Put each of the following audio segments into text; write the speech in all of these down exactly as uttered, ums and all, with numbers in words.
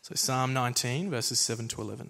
So Psalm nineteen, verses seven to eleven.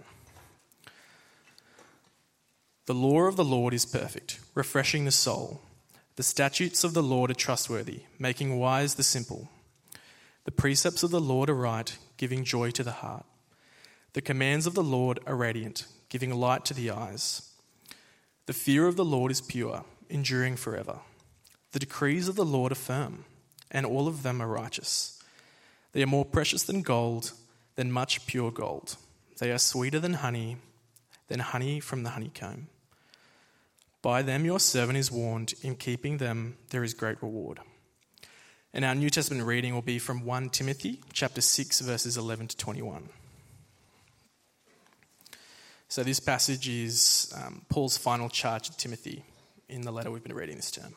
The law of the Lord is perfect, refreshing the soul. The statutes of the Lord are trustworthy, making wise the simple. The precepts of the Lord are right, giving joy to the heart. The commands of the Lord are radiant, giving light to the eyes. The fear of the Lord is pure, enduring forever. The decrees of the Lord are firm, and all of them are righteous. They are more precious than gold, than much pure gold. They are sweeter than honey, than honey from the honeycomb. By them your servant is warned, in keeping them there is great reward. And our New Testament reading will be from First Timothy chapter six, verses eleven to twenty-one. So this passage is um, Paul's final charge to Timothy in the letter we've been reading this term.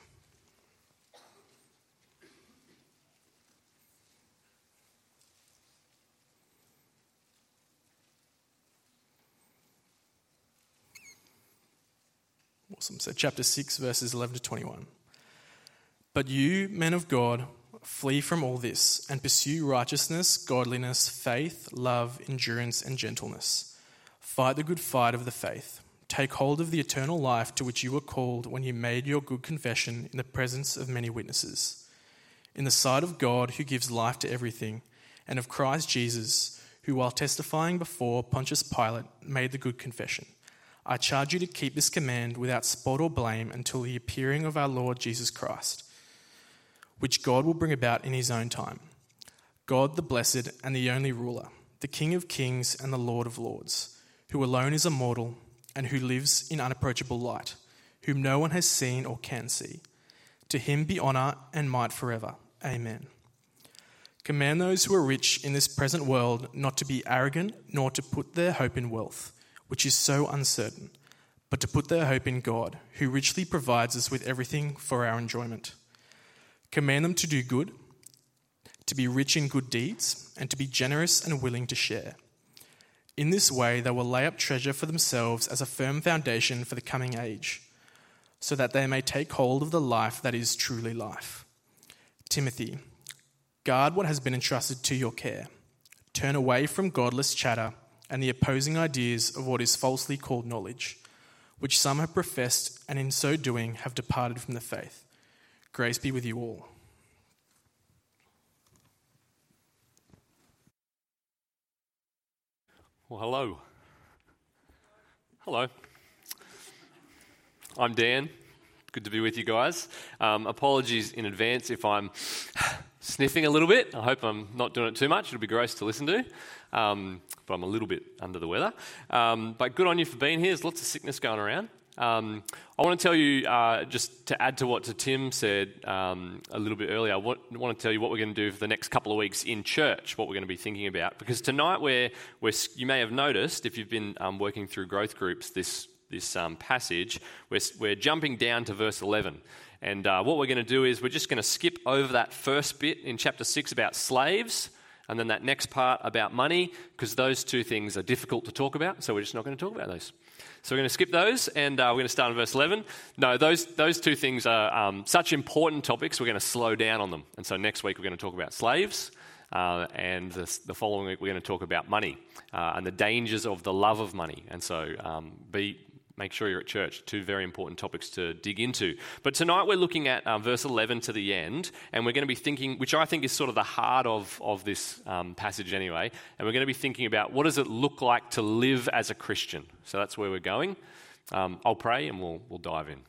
Awesome. So chapter six, verses eleven to twenty-one. But you, men of God, flee from all this and pursue righteousness, godliness, faith, love, endurance, and gentleness. Fight the good fight of the faith. Take hold of the eternal life to which you were called when you made your good confession in the presence of many witnesses. In the sight of God, who gives life to everything, and of Christ Jesus, who while testifying before Pontius Pilate made the good confession. I charge you to keep this command without spot or blame until the appearing of our Lord Jesus Christ, which God will bring about in his own time. God the blessed and the only ruler, the King of kings and the Lord of lords, who alone is immortal and who lives in unapproachable light, whom no one has seen or can see. To him be honour and might forever. Amen. Command those who are rich in this present world not to be arrogant, nor to put their hope in wealth, which is so uncertain, but to put their hope in God, who richly provides us with everything for our enjoyment. Command them to do good, to be rich in good deeds, and to be generous and willing to share. In this way they will lay up treasure for themselves as a firm foundation for the coming age, so that they may take hold of the life that is truly life. Timothy, guard what has been entrusted to your care. Turn away from godless chatter and the opposing ideas of what is falsely called knowledge, which some have professed and in so doing have departed from the faith. Grace be with you all. Well, hello. Hello. I'm Dan. Good to be with you guys. Um, apologies in advance if I'm sniffing a little bit. I hope I'm not doing it too much. It'll be gross to listen to. Um, but I'm a little bit under the weather. Um, but good on you for being here. There's lots of sickness going around. Um, I want to tell you, uh, just to add to what to Tim said um, a little bit earlier, I want, want to tell you what we're going to do for the next couple of weeks in church, what we're going to be thinking about. Because tonight, we're, we're, you may have noticed, if you've been um, working through growth groups this this um, passage, we're, we're jumping down to verse eleven. And uh, what we're going to do is we're just going to skip over that first bit in chapter six about slaves, and then that next part about money, because those two things are difficult to talk about, so we're just not going to talk about those. So we're going to skip those, and uh, we're going to start in verse eleven. No, those those two things are um, such important topics, we're going to slow down on them. And so next week we're going to talk about slaves, uh, and the, the following week we're going to talk about money uh, and the dangers of the love of money. And so um, be... Make sure you're at church. Two very important topics to dig into. But tonight we're looking at uh, verse eleven to the end, and we're going to be thinking, which I think is sort of the heart of, of this um, passage anyway, and we're going to be thinking about what does it look like to live as a Christian. So that's where we're going. Um, I'll pray and we'll we'll dive in.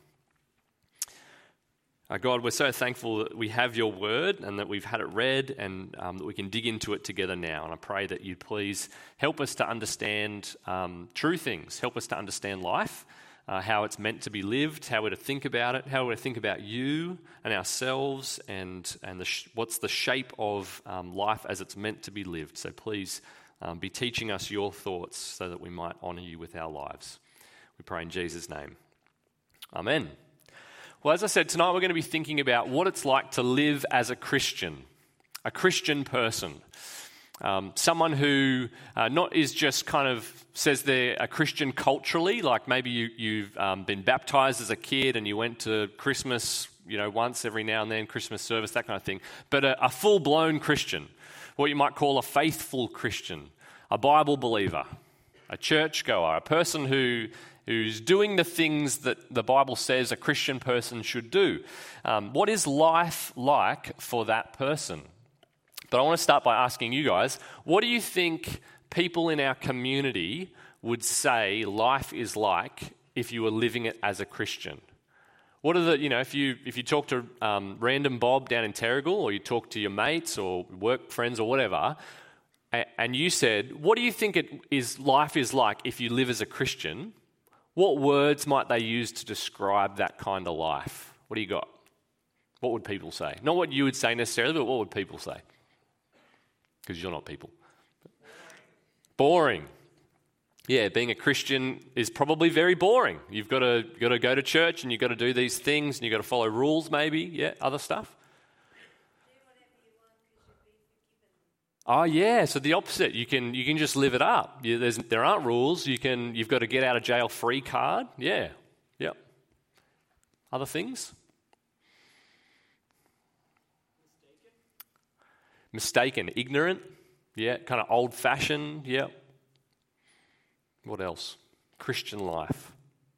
Uh, God, we're so thankful that we have your word and that we've had it read and um, that we can dig into it together now. And I pray that you please help us to understand um, true things, help us to understand life, uh, how it's meant to be lived, how we're to think about it, how we're to think about you and ourselves, and, and the sh- what's the shape of um, life as it's meant to be lived. So please um, be teaching us your thoughts so that we might honour you with our lives. We pray in Jesus' name. Amen. Well, as I said, tonight we're going to be thinking about what it's like to live as a Christian, a Christian person. Um, someone who uh, not is just kind of says they're a Christian culturally, like maybe you, you've um, been baptized as a kid and you went to Christmas, you know, once every now and then, Christmas service, that kind of thing, but a, a full-blown Christian, what you might call a faithful Christian. a Bible believer, a churchgoer, a person who who's doing the things that the Bible says a Christian person should do. Um, what is life like for that person? But I want to start by asking you guys, what do you think people in our community would say life is like if you were living it as a Christian? What are the, you know, if you if you talk to um, random Bob down in Terrigal, or you talk to your mates or work friends or whatever, and, and you said, what do you think it is life is like if you live as a Christian? What words might they use to describe that kind of life? What do you got? What would people say? Not what you would say necessarily, but what would people say? Because you're not people. Boring. Yeah, being a Christian is probably very boring. You've got to, you've got to go to church and you've got to do these things and you've got to follow rules maybe. Yeah, other stuff. Oh yeah, so the opposite. You can you can just live it up. You, there's, there aren't rules. You can you've got a get out of jail free card. Yeah, yep. Other things. Mistaken, Mistaken. Ignorant. Yeah, kind of old fashioned. Yep. What else? Christian life.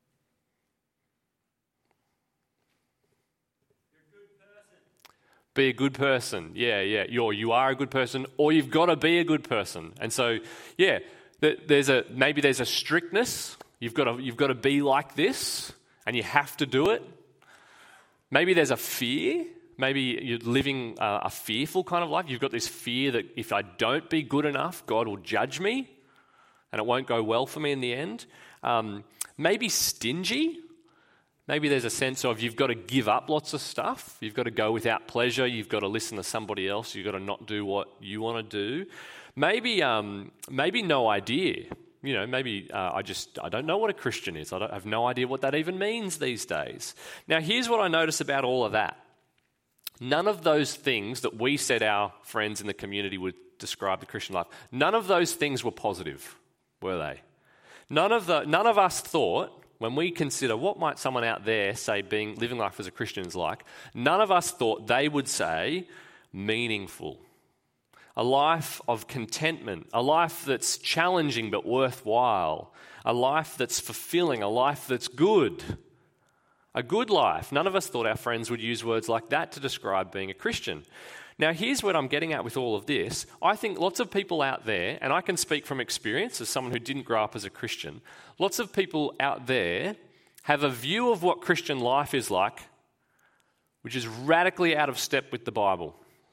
Be a good person. Yeah, yeah. You're, you are a good person, or you've got to be a good person. And so, yeah, there's a maybe there's a strictness. You've got to you've got to be like this, and you have to do it. Maybe there's a fear. Maybe you're living a, a fearful kind of life. You've got this fear that if I don't be good enough, God will judge me, and it won't go well for me in the end. Um, maybe stingy. Maybe there's a sense of you've got to give up lots of stuff. You've got to go without pleasure. You've got to listen to somebody else. You've got to not do what you want to do. Maybe, um, maybe no idea. You know, maybe uh, I just I don't know what a Christian is. I, don't, I have no idea what that even means these days. Now, here's what I notice about all of that. None of those things that we said our friends in the community would describe the Christian life. None of those things were positive, were they? None of the none of us thought. When we consider what might someone out there say being living life as a Christian is like, none of us thought they would say meaningful. A life of contentment, a life that's challenging but worthwhile, a life that's fulfilling, a life that's good. A good life. None of us thought our friends would use words like that to describe being a Christian. Now, here's what I'm getting at with all of this. I think lots of people out there, and I can speak from experience as someone who didn't grow up as a Christian, lots of people out there have a view of what Christian life is like, which is radically out of step with the Bible.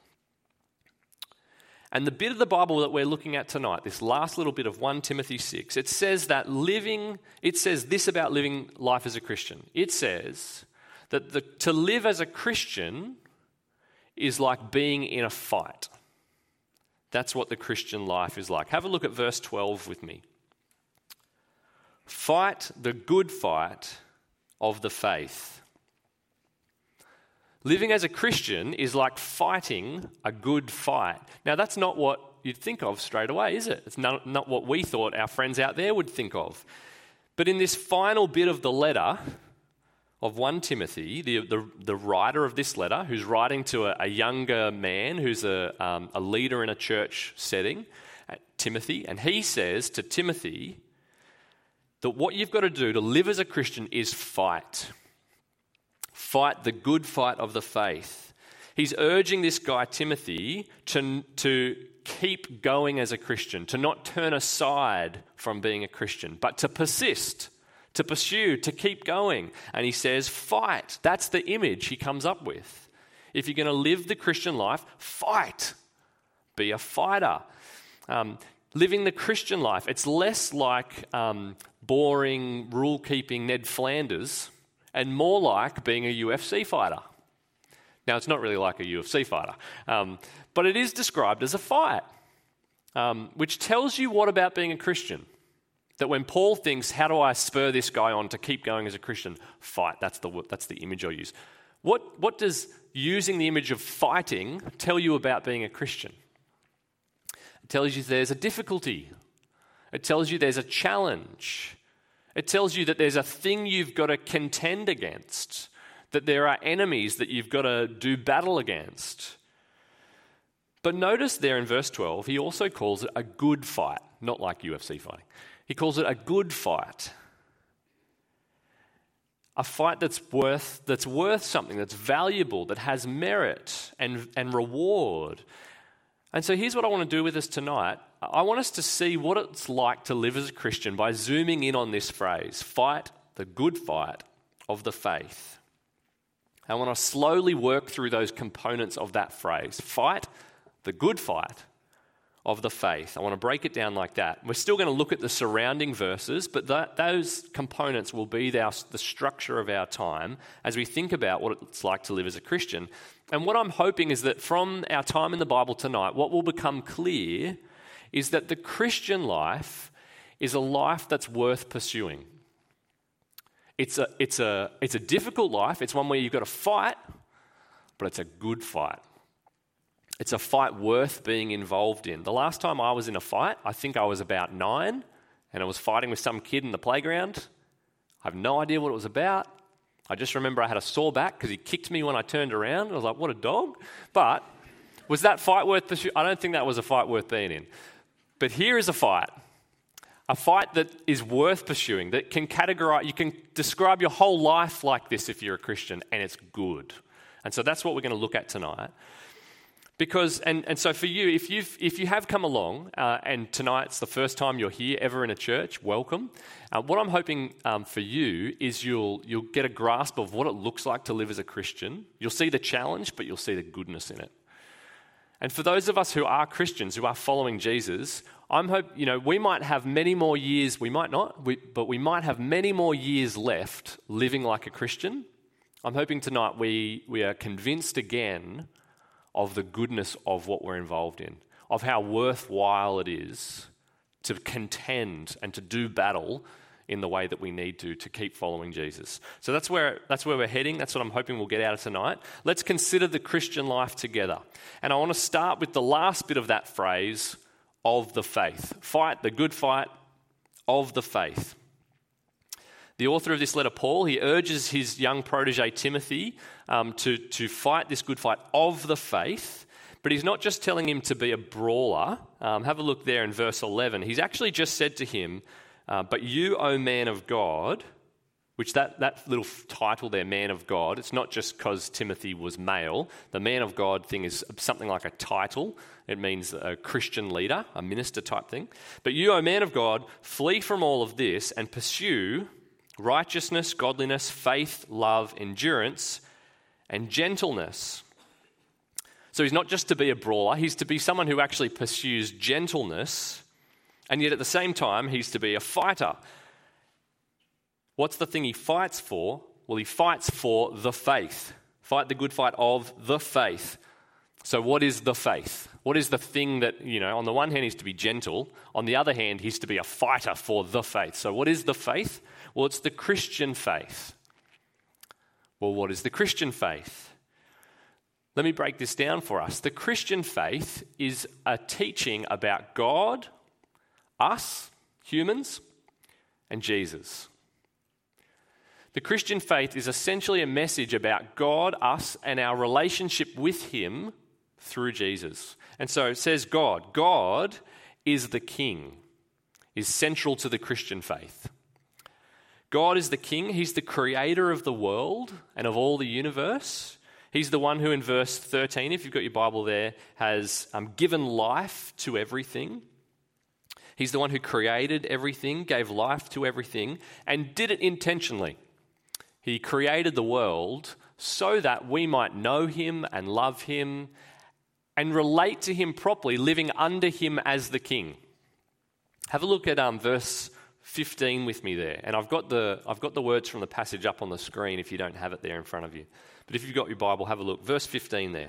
And the bit of the Bible that we're looking at tonight, this last little bit of First Timothy six, it says that living, it says this about living life as a Christian. It says that the, to live as a Christian is like being in a fight. That's what the Christian life is like. Have a look at verse twelve with me. Fight the good fight of the faith. Living as a Christian is like fighting a good fight. Now, that's not what you'd think of straight away, is it? It's not, not what we thought our friends out there would think of. But in this final bit of the letter of First Timothy, the, the, the writer of this letter, who's writing to a, a younger man who's a, um, a leader in a church setting, Timothy, and he says to Timothy that what you've got to do to live as a Christian is fight. Fight the good fight of the faith. He's urging this guy, Timothy, to, to keep going as a Christian, to not turn aside from being a Christian, but to persist, to pursue, to keep going. And he says, fight. That's the image he comes up with. If you're going to live the Christian life, fight. Be a fighter. Um, living the Christian life, it's less like um, boring, rule-keeping Ned Flanders and more like being a U F C fighter. Now, it's not really like a U F C fighter, um, but it is described as a fight, um, which tells you what about being a Christian? That when Paul thinks, how do I spur this guy on to keep going as a Christian? Fight, that's the that's the image I use. What, what does using the image of fighting tell you about being a Christian? It tells you there's a difficulty. It tells you there's a challenge. It tells you that there's a thing you've got to contend against, that there are enemies that you've got to do battle against. But notice there in verse twelve, he also calls it a good fight, not like U F C fighting. He calls it a good fight. A fight that's worth, that's worth something, that's valuable, that has merit and, and reward. And so here's what I want to do with us tonight. I want us to see what it's like to live as a Christian by zooming in on this phrase, fight the good fight of the faith. I want to slowly work through those components of that phrase, fight the good fight of the faith. I want to break it down like that. We're still going to look at the surrounding verses, but that, those components will be our, the structure of our time as we think about what it's like to live as a Christian. And what I'm hoping is that from our time in the Bible tonight, what will become clear is that the Christian life is a life that's worth pursuing. It's a, it's a, it's a difficult life. It's one where you've got to fight, but it's a good fight. It's a fight worth being involved in. The last time I was in a fight, I think I was about nine, and I was fighting with some kid in the playground. I have no idea what it was about. I just remember I had a sore back because he kicked me when I turned around. I was like, what a dog. But was that fight worth pursuing? I don't think that was a fight worth being in. But here is a fight. A fight that is worth pursuing, that can categorize, you can describe your whole life like this if you're a Christian, and it's good. And so that's what we're going to look at tonight. Because, and, and so for you, if you've if you have come along, uh, and tonight's the first time you're here ever in a church, welcome. Uh, what I'm hoping um, for you is you'll you'll get a grasp of what it looks like to live as a Christian. You'll see the challenge, but you'll see the goodness in it. And for those of us who are Christians, who are following Jesus, I'm hope you know we might have many more years. We might not, we, but we might have many more years left living like a Christian. I'm hoping tonight we we are convinced again of the goodness of what we're involved in, of how worthwhile it is to contend and to do battle in the way that we need to to keep following Jesus. So that's where that's where we're heading. That's what I'm hoping we'll get out of tonight. Let's consider the Christian life together. And I want to start with the last bit of that phrase, of the faith. Fight the good fight of the faith. The author of this letter, Paul, he urges his young protege Timothy um, to, to fight this good fight of the faith, but he's not just telling him to be a brawler. Um, have a look there in verse eleven. He's actually just said to him, uh, but you, O man of God, which that, that little title there, man of God, it's not just because Timothy was male. The man of God thing is something like a title. It means a Christian leader, a minister type thing. But you, O man of God, flee from all of this and pursue righteousness, godliness, faith, love, endurance, and gentleness. So he's not just to be a brawler, he's to be someone who actually pursues gentleness, and yet at the same time, he's to be a fighter. What's the thing he fights for? Well, he fights for the faith. Fight the good fight of the faith. So what is the faith? What is the thing that, you know, on the one hand, he's to be gentle. On the other hand, he's to be a fighter for the faith. So what is the faith? Well, it's the Christian faith. Well, what is the Christian faith? Let me break this down for us. The Christian faith is a teaching about God, us, humans, and Jesus. The Christian faith is essentially a message about God, us, and our relationship with Him through Jesus. And so it says God. God is the King, is central to the Christian faith. God is the King. He's the creator of the world and of all the universe. He's the one who in verse thirteen, if you've got your Bible there, has um, given life to everything. He's the one who created everything, gave life to everything, and did it intentionally. He created the world so that we might know Him and love Him and relate to Him properly, living under Him as the King. Have a look at um, verse fifteen with me there. And I've got the I've got the words from the passage up on the screen if you don't have it there in front of you. But if you've got your Bible, have a look. Verse fifteen there.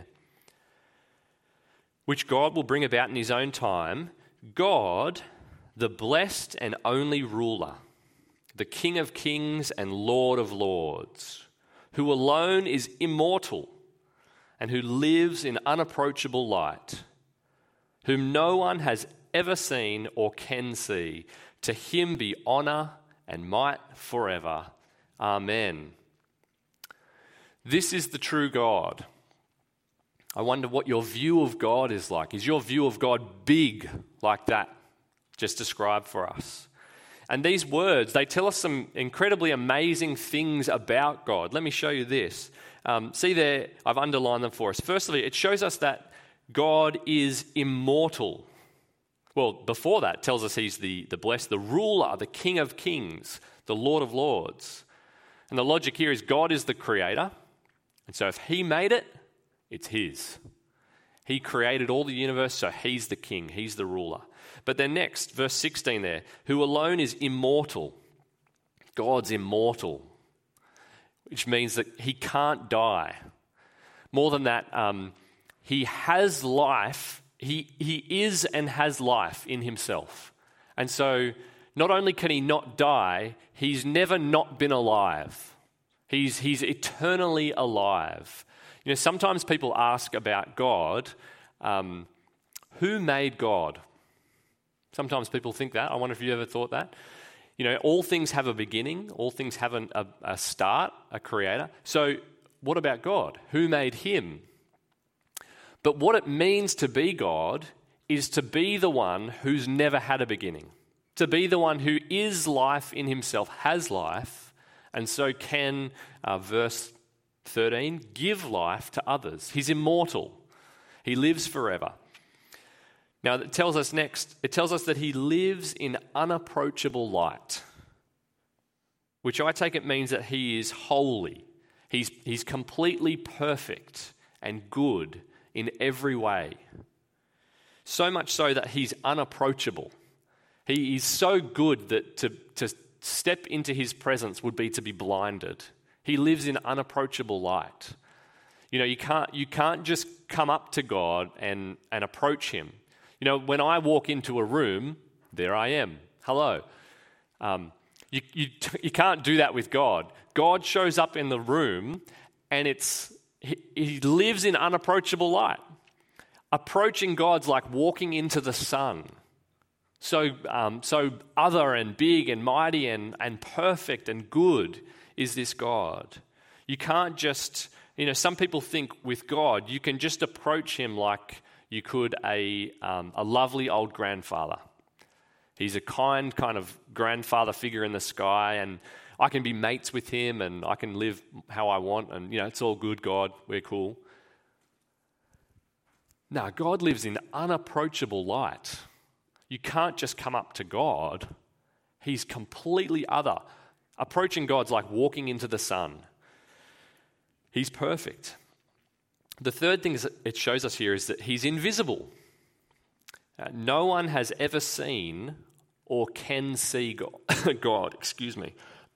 Which God will bring about in His own time. God, the blessed and only ruler, the King of kings and Lord of lords, who alone is immortal and who lives in unapproachable light, whom no one has ever seen or can see. To Him be honor and might forever. Amen. This is the true God. I wonder what your view of God is like. Is your view of God big like that, just described for us? And these words, they tell us some incredibly amazing things about God. Let me show you this. Um, see there, I've underlined them for us. Firstly, it shows us that God is immortal. Well, before that, it tells us he's the, the blessed, the ruler, the King of kings, the Lord of lords. And the logic here is God is the creator. And so if he made it, it's his. He created all the universe, so he's the king, he's the ruler. But then next, verse sixteen there, who alone is immortal. God's immortal, which means that he can't die. More than that, um, he has life. He, he is and has life in himself. And so not only can he not die, he's never not been alive. He's, he's eternally alive. You know, sometimes people ask about God, um, who made God? Sometimes people think that. I wonder if you ever thought that. You know, all things have a beginning. All things have an, a, a start, a creator. So what about God? Who made him? But what it means to be God is to be the one who's never had a beginning. To be the one who is life in himself, has life, and so can, uh, verse thirteen, give life to others. He's immortal. He lives forever. Now, it tells us next, it tells us that he lives in unapproachable light, which I take it means that he is holy. He's, he's completely perfect and good in every way. So much so that he's unapproachable. He is so good that to, to step into his presence would be to be blinded. He lives in unapproachable light. You know, you can't you can't just come up to God and, and approach him. You know, when I walk into a room, there I am. Hello. Um, you, you, you can't do that with God. God shows up in the room and it's he, he lives in unapproachable light. Approaching God's like walking into the sun. So, um, so other and big and mighty and, and perfect and good is this God. You can't just, you know, some people think with God, you can just approach him like you could a, um, a lovely old grandfather. He's a kind kind of grandfather figure in the sky, and I can be mates with him and I can live how I want, and, you know, it's all good, God, we're cool. No, God lives in unapproachable light. You can't just come up to God. He's completely other. Approaching God's like walking into the sun. He's perfect. The third thing it shows us here is that he's invisible. Uh, no one has ever seen or can see God. God, excuse me.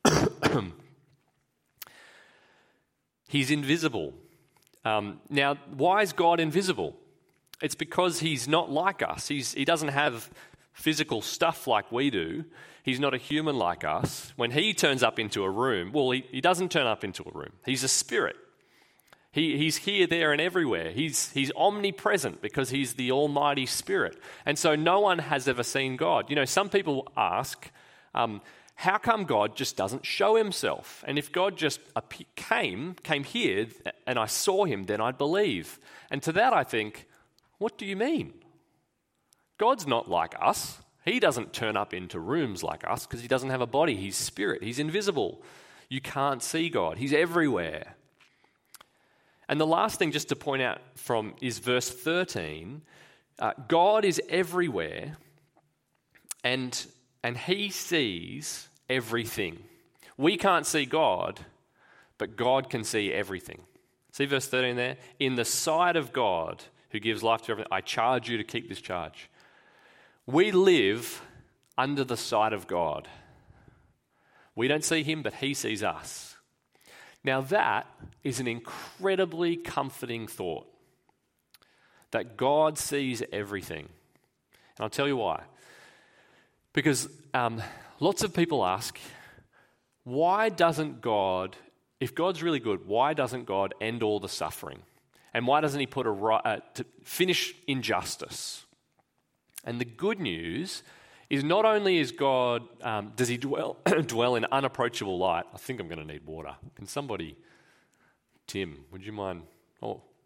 He's invisible. Um, now, why is God invisible? It's because he's not like us. He's, he doesn't have physical stuff like we do. He's not a human like us. When he turns up into a room, well, he, he doesn't turn up into a room. He's a spirit. He, he's here, there, and everywhere. He's, he's omnipresent because he's the Almighty Spirit. And so no one has ever seen God. You know, some people ask, um, how come God just doesn't show himself? And if God just came, came here and I saw him, then I'd believe. And to that I think, what do you mean? God's not like us. He doesn't turn up into rooms like us because he doesn't have a body. He's spirit. He's invisible. You can't see God. He's everywhere. And the last thing just to point out from is verse thirteen. Uh, God is everywhere and, and he sees everything. We can't see God, but God can see everything. See verse thirteen there? In the sight of God, who gives life to everything, I charge you to keep this charge. We live under the sight of God. We don't see him, but he sees us. Now that is an incredibly comforting thought, that God sees everything. And I'll tell you why. Because um, lots of people ask, why doesn't God, if God's really good, why doesn't God end all the suffering? And why doesn't he put a right, uh, to finish injustice? And the good news is not only is God, um, does he dwell dwell in unapproachable light. I think I'm going to need water. Can somebody, Tim, would you mind? Oh,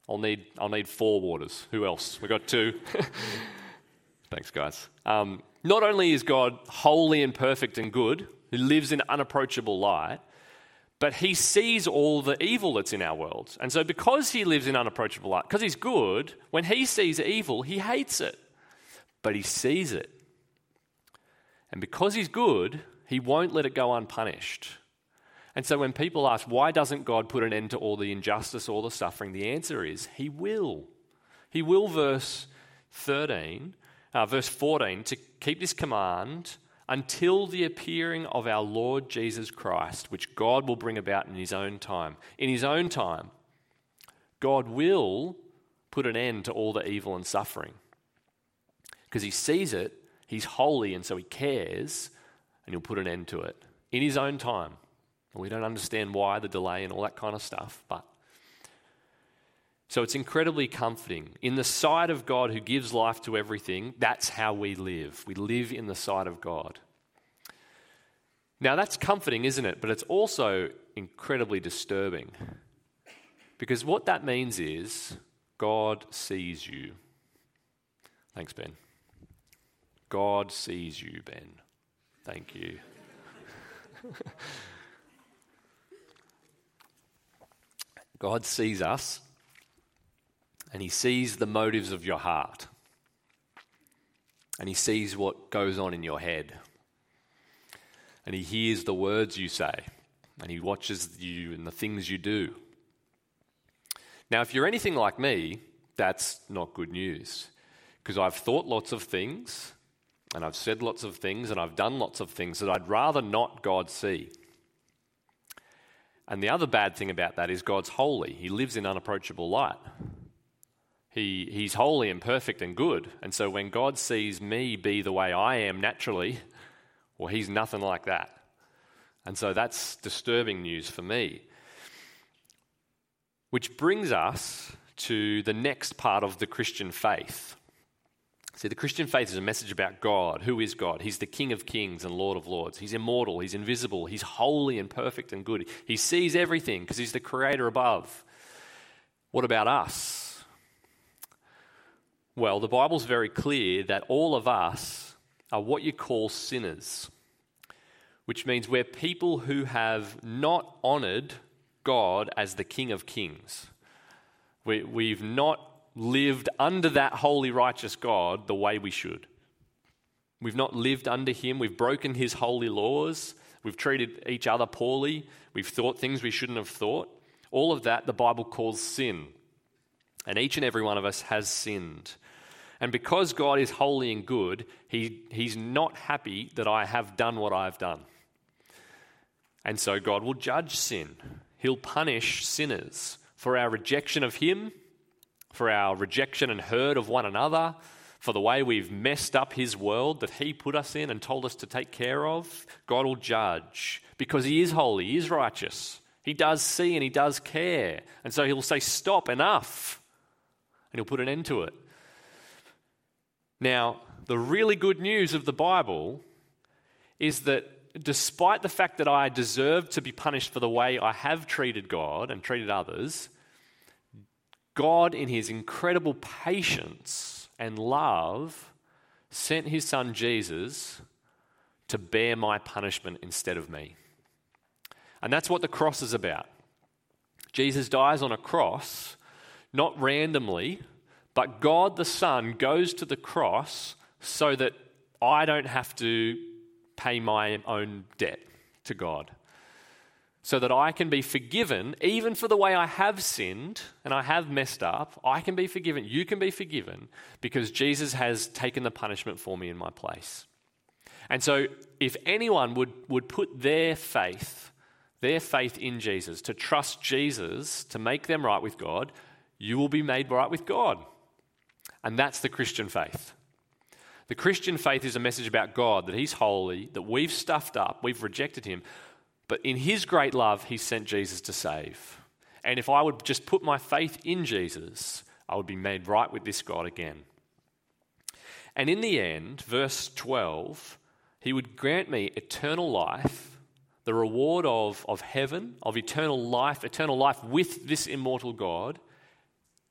I'll need I'll need four waters. Who else? We got two. Thanks, guys. Um, not only is God holy and perfect and good, who lives in unapproachable light, but he sees all the evil that's in our world. And so because he lives in unapproachable light, because he's good, when he sees evil, he hates it. But he sees it. And because he's good, he won't let it go unpunished. And so when people ask, why doesn't God put an end to all the injustice, all the suffering? The answer is, he will. He will, verse thirteen, uh, verse fourteen, to keep this command until the appearing of our Lord Jesus Christ, which God will bring about in his own time. In his own time, God will put an end to all the evil and suffering. Because he sees it, he's holy, and so he cares, and he'll put an end to it in his own time. We don't understand why, the delay and all that kind of stuff, but so it's incredibly comforting. In the sight of God who gives life to everything, that's how we live. We live in the sight of God. Now that's comforting, isn't it? But it's also incredibly disturbing. Because what that means is God sees you. Thanks, Ben. God sees you, Ben. Thank you. God sees us, and he sees the motives of your heart, and he sees what goes on in your head, and he hears the words you say, and he watches you and the things you do. Now, if you're anything like me, that's not good news, because I've thought lots of things, and I've said lots of things, and I've done lots of things that I'd rather not God see. And the other bad thing about that is God's holy. He lives in unapproachable light. He, he's holy and perfect and good. And so when God sees me be the way I am naturally, well, he's nothing like that. And so that's disturbing news for me. Which brings us to the next part of the Christian faith. See, the Christian faith is a message about God. Who is God? He's the King of kings and Lord of lords. He's immortal. He's invisible. He's holy and perfect and good. He sees everything because he's the creator above. What about us? Well, the Bible's very clear that all of us are what you call sinners, which means we're people who have not honoured God as the King of kings. We, we've not lived under that holy, righteous God the way we should. We've not lived under him. We've broken his holy laws. We've treated each other poorly. We've thought things we shouldn't have thought. All of that the Bible calls sin. And each and every one of us has sinned. And because God is holy and good, he, he's not happy that I have done what I've done. And so God will judge sin. He'll punish sinners for our rejection of him, for our rejection and hurt of one another, for the way we've messed up his world that he put us in and told us to take care of. God will judge because he is holy, he is righteous. He does see and he does care. And so he'll say, stop, enough. And he'll put an end to it. Now, the really good news of the Bible is that despite the fact that I deserve to be punished for the way I have treated God and treated others, God, in his incredible patience and love, sent his son Jesus to bear my punishment instead of me. And that's what the cross is about. Jesus dies on a cross, not randomly, but God the Son goes to the cross so that I don't have to pay my own debt to God. So that I can be forgiven, even for the way I have sinned and I have messed up, I can be forgiven, you can be forgiven, because Jesus has taken the punishment for me in my place. And so if anyone would, would put their faith, their faith in Jesus, to trust Jesus to make them right with God, you will be made right with God. And that's the Christian faith. The Christian faith is a message about God, that he's holy, that we've stuffed up, we've rejected him, but in his great love, he sent Jesus to save. And if I would just put my faith in Jesus, I would be made right with this God again. And in the end, verse twelve, he would grant me eternal life, the reward of, of heaven, of eternal life, eternal life with this immortal God,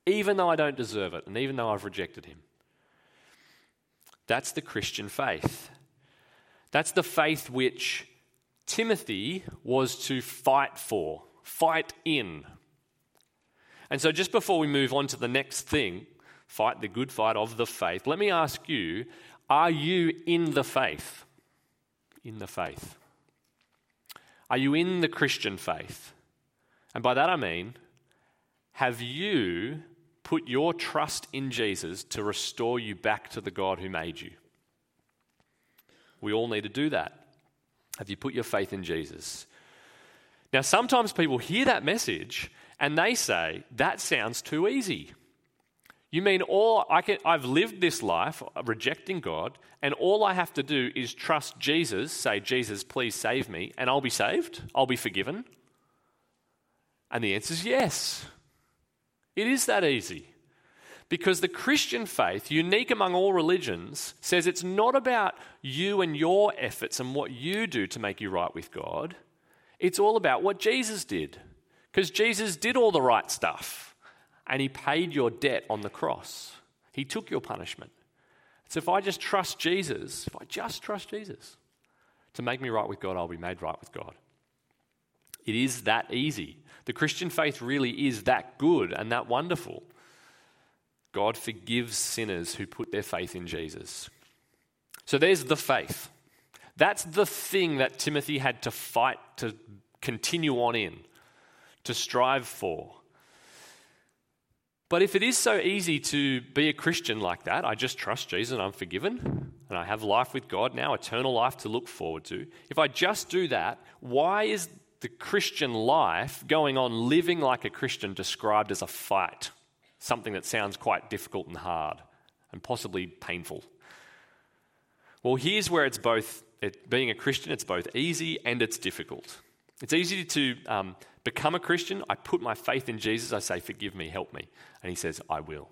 even though I don't deserve it and even though I've rejected him. That's the Christian faith. That's the faith which Timothy was to fight for, fight in. And so just before we move on to the next thing, fight the good fight of the faith, let me ask you, are you in the faith? In the faith. Are you in the Christian faith? And by that I mean, have you put your trust in Jesus to restore you back to the God who made you? We all need to do that. Have you put your faith in Jesus? Now, sometimes people hear that message and they say, that sounds too easy. You mean all I can, I've lived this life rejecting God, and all I have to do is trust Jesus, say, Jesus, please save me, and I'll be saved? I'll be forgiven? And the answer is yes. It is that easy. Because the Christian faith, unique among all religions, says it's not about you and your efforts and what you do to make you right with God. It's all about what Jesus did. Because Jesus did all the right stuff. And he paid your debt on the cross. He took your punishment. So if I just trust Jesus, if I just trust Jesus to make me right with God, I'll be made right with God. It is that easy. The Christian faith really is that good and that wonderful. God forgives sinners who put their faith in Jesus. So there's the faith. That's the thing that Timothy had to fight to continue on in, to strive for. But if it is so easy to be a Christian like that, I just trust Jesus and I'm forgiven, and I have life with God now, eternal life to look forward to. If I just do that, why is the Christian life going on living like a Christian described as a fight? Something that sounds quite difficult and hard and possibly painful. Well, here's where it's both, it, being a Christian, it's both easy and it's difficult. It's easy to um, become a Christian. I put my faith in Jesus. I say, forgive me, help me. And he says, I will.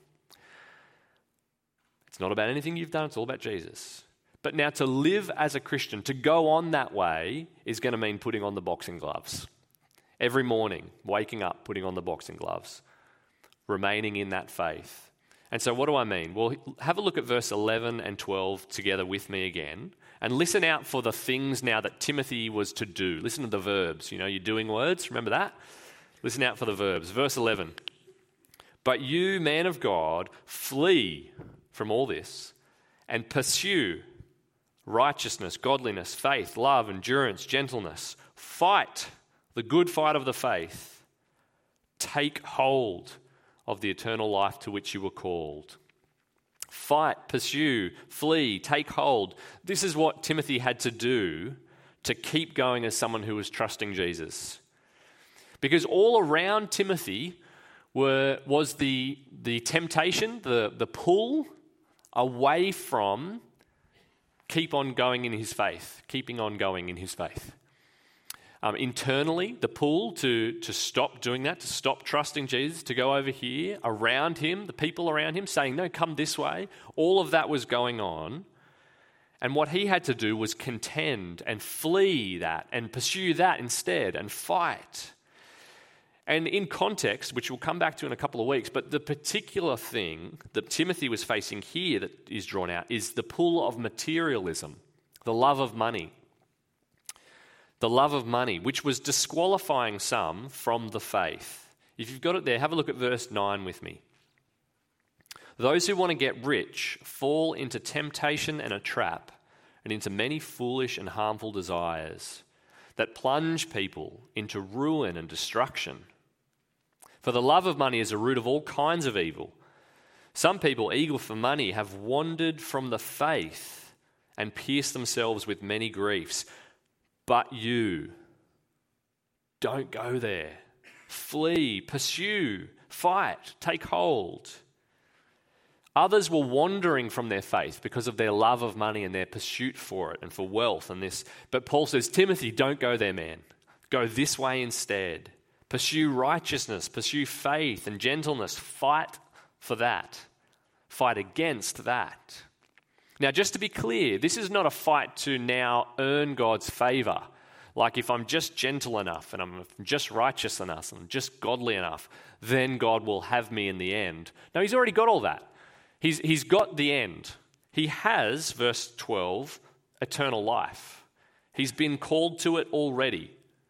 It's not about anything you've done. It's all about Jesus. But now to live as a Christian, to go on that way, is going to mean putting on the boxing gloves. Every morning, waking up, putting on the boxing gloves. Remaining in that faith. And so what do I mean? Well, have a look at verse eleven and twelve together with me again. And listen out for the things now that Timothy was to do. Listen to the verbs. You know, you're doing words. Remember that? Listen out for the verbs. Verse eleven. But you, man of God, flee from all this and pursue righteousness, godliness, faith, love, endurance, gentleness. Fight the good fight of the faith. Take hold of the eternal life to which you were called. Fight, pursue, flee, take hold. This is what Timothy had to do to keep going as someone who was trusting Jesus. Because all around Timothy were was the, the temptation, the, the pull away from keep on going in his faith, keeping on going in his faith. Um, internally, the pull to, to stop doing that, to stop trusting Jesus, to go over here, around him, the people around him saying, no, come this way. All of that was going on. And what he had to do was contend and flee that and pursue that instead and fight. And in context, which we'll come back to in a couple of weeks, but the particular thing that Timothy was facing here that is drawn out is the pull of materialism, the love of money. The love of money, which was disqualifying some from the faith. If you've got it there, have a look at verse nine with me. Those who want to get rich fall into temptation and a trap, and into many foolish and harmful desires that plunge people into ruin and destruction. For the love of money is a root of all kinds of evil. Some people, eager for money, have wandered from the faith and pierced themselves with many griefs. But you, don't go there. Flee, pursue, fight, take hold. Others were wandering from their faith because of their love of money and their pursuit for it and for wealth and this. But Paul says, Timothy, don't go there, man. Go this way instead. Pursue righteousness, pursue faith and gentleness. Fight for that. Fight against that. Now, just to be clear, this is not a fight to now earn God's favor. Like if I'm just gentle enough and I'm just righteous enough and I'm just godly enough, then God will have me in the end. No, he's already got all that. He's, he's got the end. He has, verse twelve, eternal life. He's been called to it already.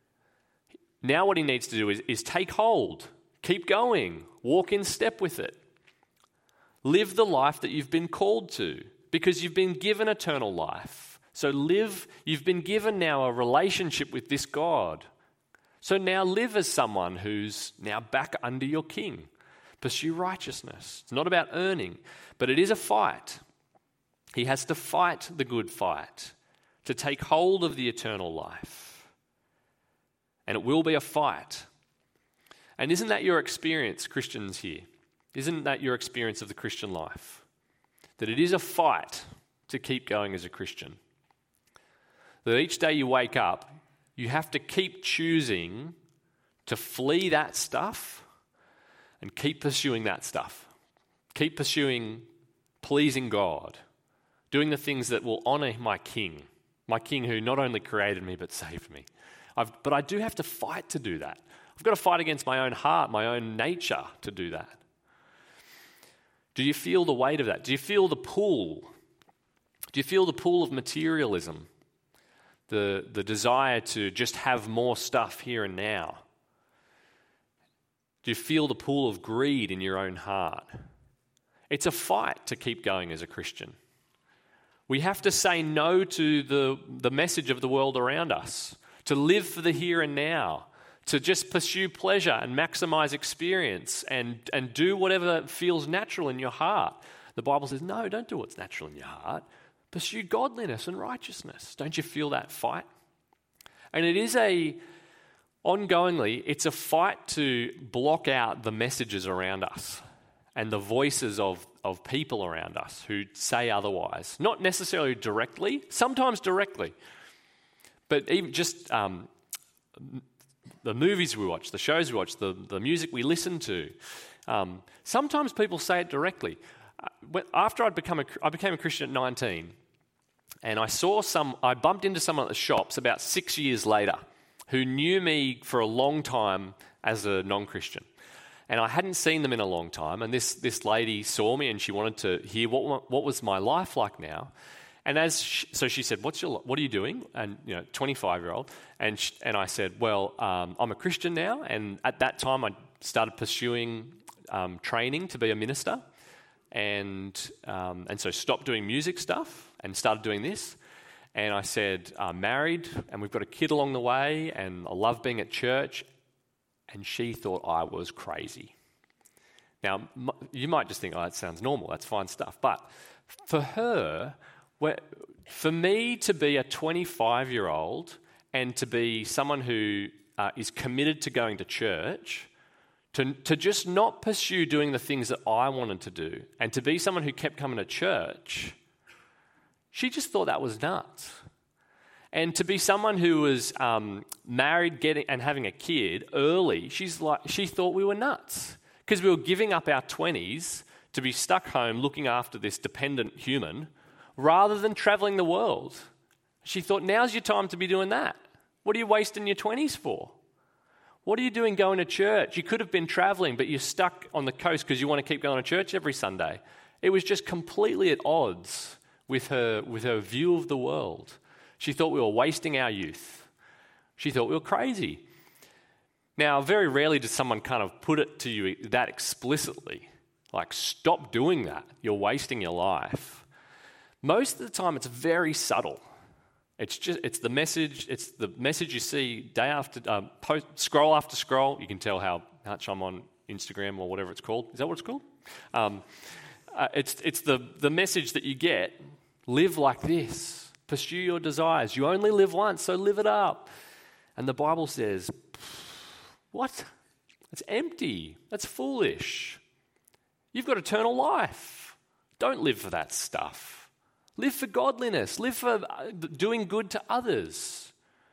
Now what he needs to do is, is take hold, keep going, walk in step with it. Live the life that you've been called to because you've been given eternal life. So live, you've been given now a relationship with this God. So now live as someone who's now back under your king. Pursue righteousness. It's not about earning, but it is a fight. He has to fight the good fight to take hold of the eternal life. And it will be a fight. And isn't that your experience, Christians here? Isn't that your experience of the Christian life? That it is a fight to keep going as a Christian. That each day you wake up, you have to keep choosing to flee that stuff and keep pursuing that stuff. Keep pursuing pleasing God, doing the things that will honour my King, my King who not only created me but saved me. I've, but I do have to fight to do that. I've got to fight against my own heart, my own nature to do that. Do you feel the weight of that? Do you feel the pull? Do you feel the pull of materialism? The, the desire to just have more stuff here and now? Do you feel the pull of greed in your own heart? It's a fight to keep going as a Christian. We have to say no to the, the message of the world around us, to live for the here and now, to just pursue pleasure and maximize experience and, and do whatever feels natural in your heart. The Bible says, no, don't do what's natural in your heart. Pursue godliness and righteousness. Don't you feel that fight? And it is a, ongoingly, it's a fight to block out the messages around us and the voices of, of people around us who say otherwise. Not necessarily directly, sometimes directly. But even just um, the movies we watch, the shows we watch, the, the music we listen to, um, sometimes people say it directly. Uh, after I'd become a, I became a Christian at nineteen, and I saw some, I bumped into someone at the shops about six years later who knew me for a long time as a non-Christian. And I hadn't seen them in a long time, and this, this lady saw me and she wanted to hear what, what was my life like now. And as she, so she said, "What's your what are you doing?" And you know, twenty-five-year-old, and she, and I said, "Well, um, I'm a Christian now." And at that time, I started pursuing um, training to be a minister, and um, and so stopped doing music stuff and started doing this. And I said, "I'm married, and we've got a kid along the way, and I love being at church." And she thought I was crazy. Now, m- you might just think, "Oh, that sounds normal. That's fine stuff." But for her, Where, for me to be a twenty-five-year-old and to be someone who uh, is committed to going to church, to, to just not pursue doing the things that I wanted to do, and to be someone who kept coming to church, she just thought that was nuts. And to be someone who was um, married, getting and having a kid early, she's like she thought we were nuts because we were giving up our twenties to be stuck home looking after this dependent human, rather than travelling the world. She thought, now's your time to be doing that. What are you wasting your twenties for? What are you doing going to church? You could have been travelling, but you're stuck on the coast because you want to keep going to church every Sunday. It was just completely at odds with her, with her view of the world. She thought we were wasting our youth. She thought we were crazy. Now, very rarely does someone kind of put it to you that explicitly, like, stop doing that. You're wasting your life. Most of the time, it's very subtle. It's just it's the message. It's the message you see day after um, post, scroll after scroll. You can tell how much I'm on Instagram or whatever it's called. Is that what it's called? Um, uh, it's it's the the message that you get. Live like this. Pursue your desires. You only live once, so live it up. And the Bible says, what? It's empty. That's foolish. You've got eternal life. Don't live for that stuff. Live for godliness. Live for doing good to others.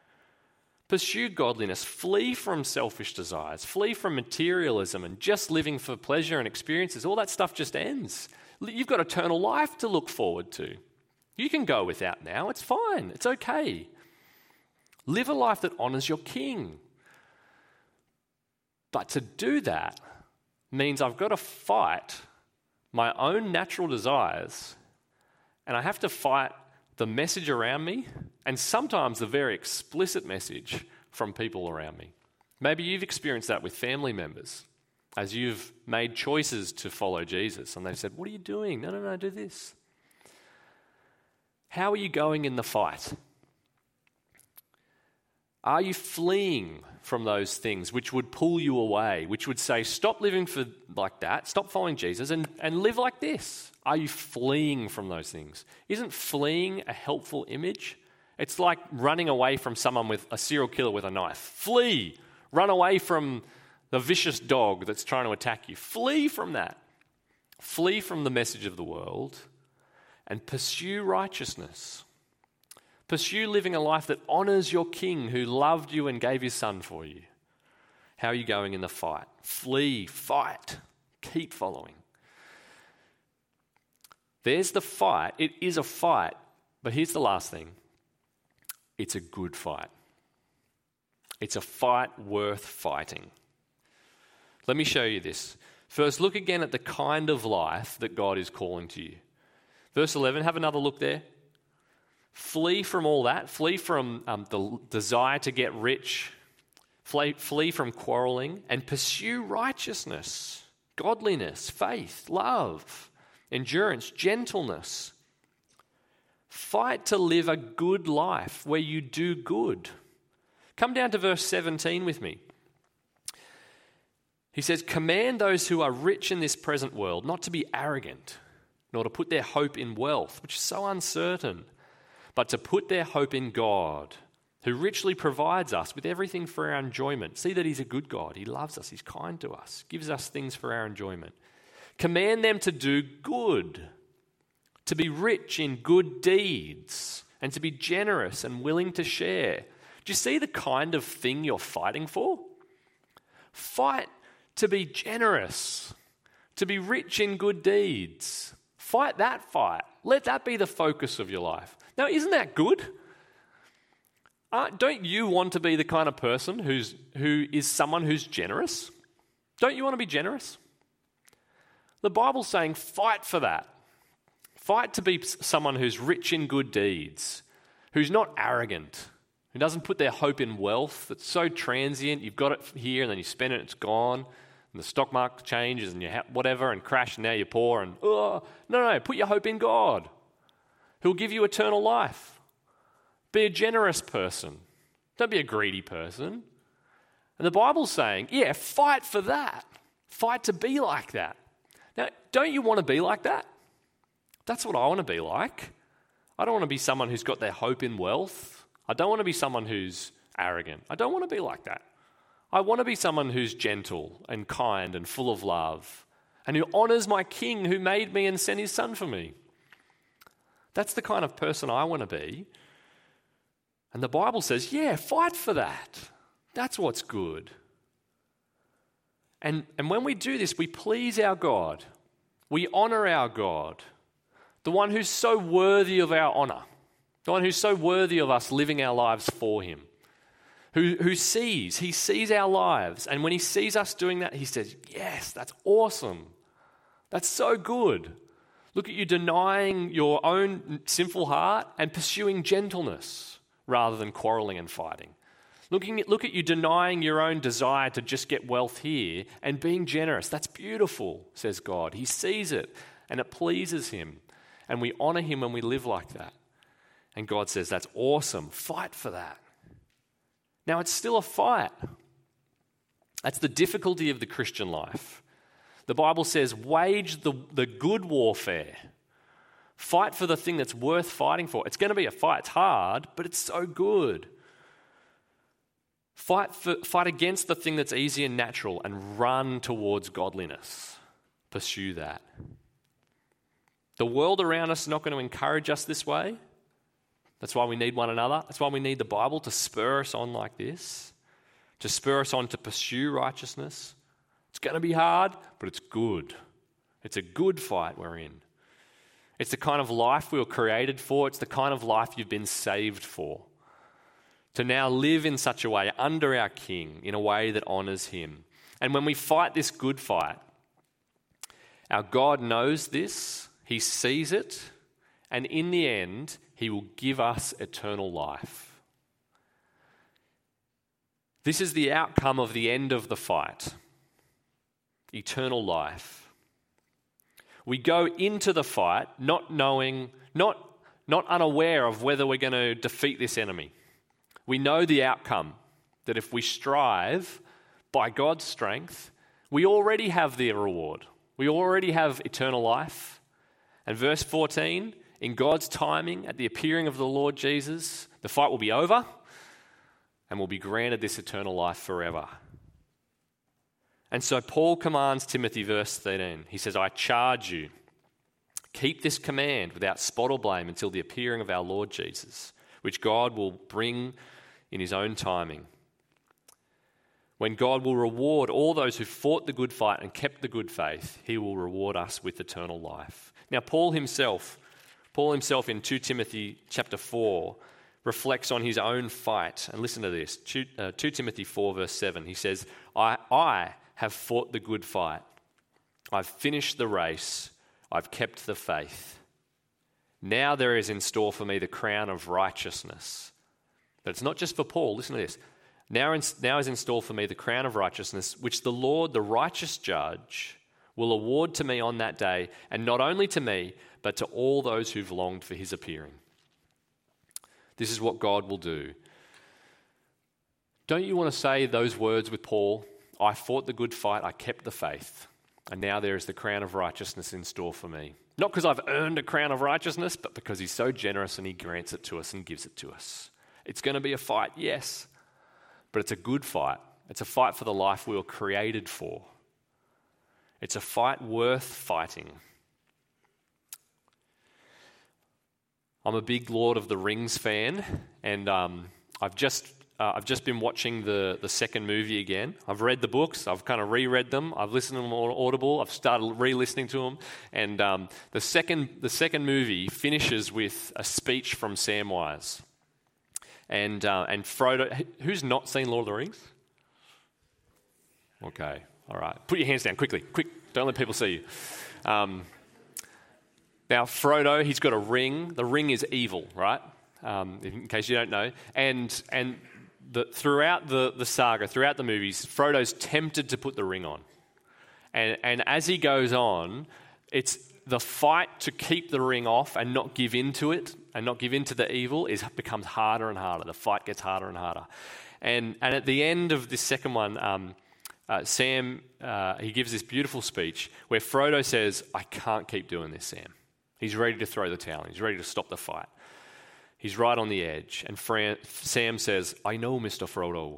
Pursue godliness. Flee from selfish desires. Flee from materialism and just living for pleasure and experiences. All that stuff just ends. You've got eternal life to look forward to. You can go without now. It's fine. It's okay. Live a life that honors your King. But to do that means I've got to fight my own natural desires, and I have to fight the message around me, and sometimes the very explicit message from people around me. Maybe you've experienced that with family members as you've made choices to follow Jesus, and they've said, "What are you doing? No, no, no, do this." How are you going in the fight? Are you fleeing from those things which would pull you away, which would say, stop living for like that, stop following Jesus, and, and live like this? Are you fleeing from those things? Isn't fleeing a helpful image? It's like running away from someone with a serial killer with a knife. Flee. Run away from the vicious dog that's trying to attack you. Flee from that. Flee from the message of the world and pursue righteousness. Pursue living a life that honors your King who loved you and gave his son for you. How are you going in the fight? Flee, fight, keep following. There's the fight. It is a fight. But here's the last thing. It's a good fight. It's a fight worth fighting. Let me show you this. First, look again at the kind of life that God is calling to you. Verse eleven, have another look there. Flee from all that. Flee from um, the desire to get rich. Flee, flee from quarreling and pursue righteousness, godliness, faith, love, endurance, gentleness. Fight to live a good life where you do good. Come down to verse seventeen with me. He says, command those who are rich in this present world not to be arrogant, nor to put their hope in wealth, which is so uncertain, but to put their hope in God, who richly provides us with everything for our enjoyment. See that he's a good God. He loves us. He's kind to us. Gives us things for our enjoyment. Command them to do good, to be rich in good deeds, and to be generous and willing to share. Do you see the kind of thing you're fighting for? Fight to be generous, to be rich in good deeds. Fight that fight. Let that be the focus of your life. Now, isn't that good? Uh, don't you want to be the kind of person who's who is someone who's generous? Don't you want to be generous? The Bible's saying fight for that. Fight to be someone who's rich in good deeds, who's not arrogant, who doesn't put their hope in wealth that's so transient. You've got it here and then you spend it and it's gone. And the stock market changes and you ha- whatever and crash and now you're poor. And oh, no, no, put your hope in God, who'll give you eternal life. Be a generous person. Don't be a greedy person. And the Bible's saying, yeah, fight for that. Fight to be like that. Now, don't you want to be like that? That's what I want to be like. I don't want to be someone who's got their hope in wealth. I don't want to be someone who's arrogant. I don't want to be like that. I want to be someone who's gentle and kind and full of love and who honors my King who made me and sent his son for me. That's the kind of person I want to be. And the Bible says, yeah, fight for that. That's what's good. And, and when we do this, we please our God. We honor our God, the one who's so worthy of our honor, the one who's so worthy of us living our lives for him, who, who sees, he sees our lives. And when he sees us doing that, he says, yes, that's awesome. That's so good. Look at you denying your own sinful heart and pursuing gentleness rather than quarreling and fighting. Looking at, look at you denying your own desire to just get wealth here and being generous. That's beautiful, says God. He sees it and it pleases him. And we honor him when we live like that. And God says, that's awesome. Fight for that. Now, it's still a fight. That's the difficulty of the Christian life. The Bible says, wage the, the good warfare. Fight for the thing that's worth fighting for. It's going to be a fight. It's hard, but it's so good. Fight, for, fight against the thing that's easy and natural and run towards godliness. Pursue that. The world around us is not going to encourage us this way. That's why we need one another. That's why we need the Bible to spur us on like this, to spur us on to pursue righteousness. It's going to be hard, but it's good. It's a good fight we're in. It's the kind of life we were created for. It's the kind of life you've been saved for. to now live in such a way under our King, in a way that honours him. And when we fight this good fight, our God knows this, he sees it, and in the end, he will give us eternal life. This is the outcome of the end of the fight, eternal life. We go into the fight not knowing, not, not unaware of whether we're going to defeat this enemy. We know the outcome, that if we strive by God's strength, we already have the reward. We already have eternal life. And verse fourteen, in God's timing, at the appearing of the Lord Jesus, the fight will be over and we'll be granted this eternal life forever. And so Paul commands Timothy, verse thirteen, he says, I charge you, keep this command without spot or blame until the appearing of our Lord Jesus, which God will bring in his own timing. When God will reward all those who fought the good fight and kept the good faith, he will reward us with eternal life. Now, Paul himself, Paul himself in Second Timothy chapter four reflects on his own fight. And listen to this, Second Timothy four verse seven. He says, I, I have fought the good fight. I've finished the race. I've kept the faith. Now there is in store for me the crown of righteousness. But it's not just for Paul. Listen to this. Now, in, now is in store for me the crown of righteousness, which the Lord, the righteous judge, will award to me on that day, and not only to me, but to all those who've longed for his appearing. This is what God will do. Don't you want to say those words with Paul? I fought the good fight, I kept the faith, and now there is the crown of righteousness in store for me. Not because I've earned a crown of righteousness, but because he's so generous and he grants it to us and gives it to us. It's going to be a fight, yes, but it's a good fight. It's a fight for the life we were created for. It's a fight worth fighting. I'm a big Lord of the Rings fan, and um, I've just uh, I've just been watching the, the second movie again. I've read the books, I've kind of reread them, I've listened to them on Audible, I've started re-listening to them, and um, the second the second movie finishes with a speech from Samwise. And uh, and Frodo, who's not seen Lord of the Rings? Okay, all right. Put your hands down quickly, quick. Don't let people see you. Um, now, Frodo, he's got a ring. The ring is evil, right? Um, in case you don't know. And and the, throughout the, the saga, throughout the movies, Frodo's tempted to put the ring on. And and as he goes on, it's the fight to keep the ring off and not give in to it and not give in to the evil is becomes harder and harder. The fight gets harder and harder. And and at the end of this second one, um, uh, Sam, uh, he gives this beautiful speech where Frodo says, I can't keep doing this, Sam. He's ready to throw the towel in. He's ready to stop the fight. He's right on the edge. And Fran- Sam says, I know, Mister Frodo.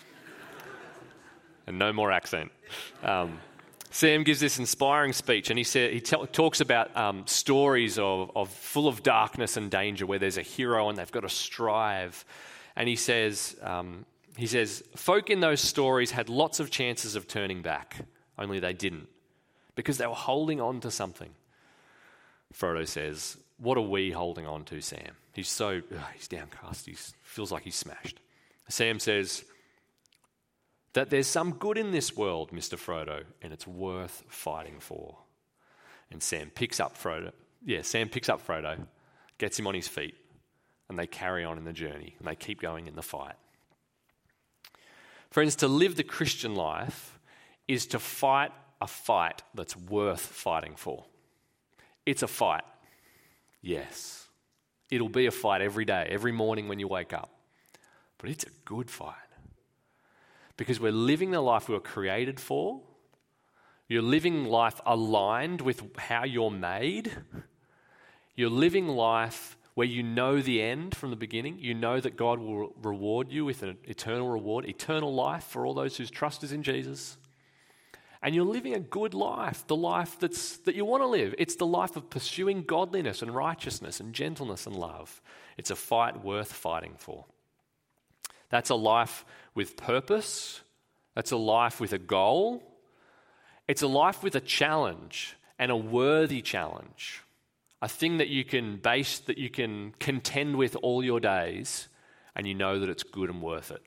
And no more accent. Um, Sam gives this inspiring speech, and he said he t- talks about um, stories of, of full of darkness and danger, where there's a hero and they've got to strive. And he says, um, he says, folk in those stories had lots of chances of turning back, only they didn't, because they were holding on to something. Frodo says, "What are we holding on to, Sam?" He's so ugh, he's downcast. He feels like he's smashed. Sam says, that there's some good in this world, Mister Frodo, and it's worth fighting for. And Sam picks up Frodo. Yeah, Sam picks up Frodo, gets him on his feet, and they carry on in the journey, and they keep going in the fight. Friends, to live the Christian life is to fight a fight that's worth fighting for. It's a fight, yes. It'll be a fight every day, every morning when you wake up. But it's a good fight. Because we're living the life we were created for. You're living life aligned with how you're made. You're living life where you know the end from the beginning. You know that God will reward you with an eternal reward, eternal life for all those whose trust is in Jesus. And you're living a good life, the life that's that you want to live. It's the life of pursuing godliness and righteousness and gentleness and love. It's a fight worth fighting for. That's a life with purpose. That's a life with a goal. It's a life with a challenge, and a worthy challenge. A thing that you can base, that you can contend with all your days, and you know that it's good and worth it.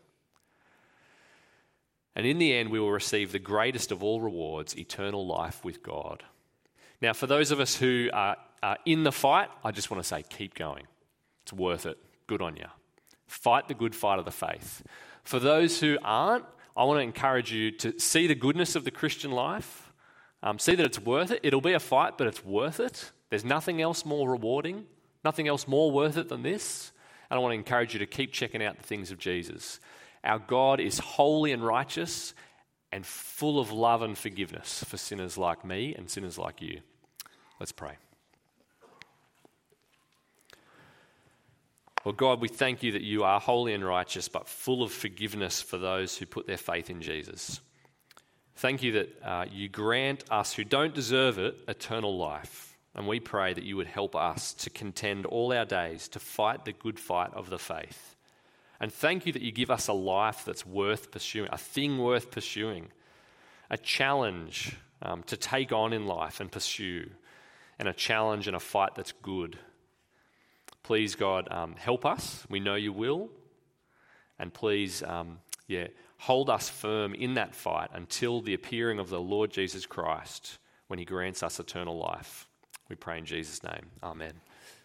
And in the end, we will receive the greatest of all rewards, eternal life with God. Now, for those of us who are, are in the fight, I just want to say, keep going. It's worth it. Good on you. Fight the good fight of the faith. For those who aren't, I want to encourage you to see the goodness of the Christian life. Um, see that it's worth it. It'll be a fight, but it's worth it. There's nothing else more rewarding, nothing else more worth it than this. And I want to encourage you to keep checking out the things of Jesus. Our God is holy and righteous and full of love and forgiveness for sinners like me and sinners like you. Let's pray. Well, God, we thank you that you are holy and righteous, but full of forgiveness for those who put their faith in Jesus. Thank you that uh, you grant us who don't deserve it eternal life. And we pray that you would help us to contend all our days to fight the good fight of the faith. And thank you that you give us a life that's worth pursuing, a thing worth pursuing, a challenge um, to take on in life and pursue, and a challenge and a fight that's good. Please, God, um, help us. We know you will. And please, um, yeah, hold us firm in that fight until the appearing of the Lord Jesus Christ, when he grants us eternal life. We pray in Jesus' name. Amen.